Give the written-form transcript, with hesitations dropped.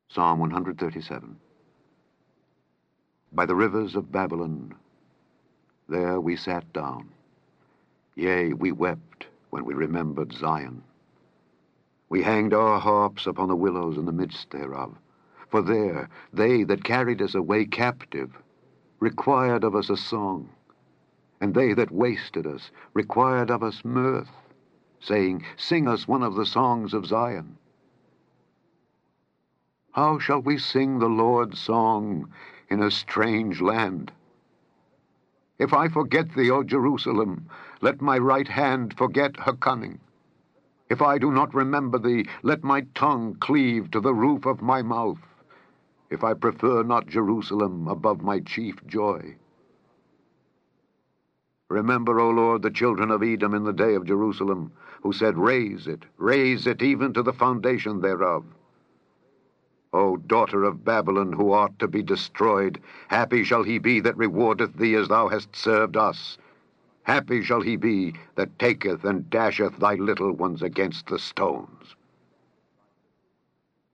Psalm 137. By the rivers of Babylon, there we sat down. Yea, we wept when we remembered Zion. We hanged our harps upon the willows in the midst thereof. For there they that carried us away captive required of us a song, and they that wasted us required of us mirth, saying, Sing us one of the songs of Zion. How shall we sing the Lord's song in a strange land? If I forget thee, O Jerusalem, let my right hand forget her cunning. If I do not remember thee, let my tongue cleave to the roof of my mouth. If I prefer not Jerusalem above my chief joy. Remember, O Lord, the children of Edom in the day of Jerusalem, who said, raise it even to the foundation thereof. O daughter of Babylon, who art to be destroyed, happy shall he be that rewardeth thee as thou hast served us. Happy shall he be that taketh and dasheth thy little ones against the stones.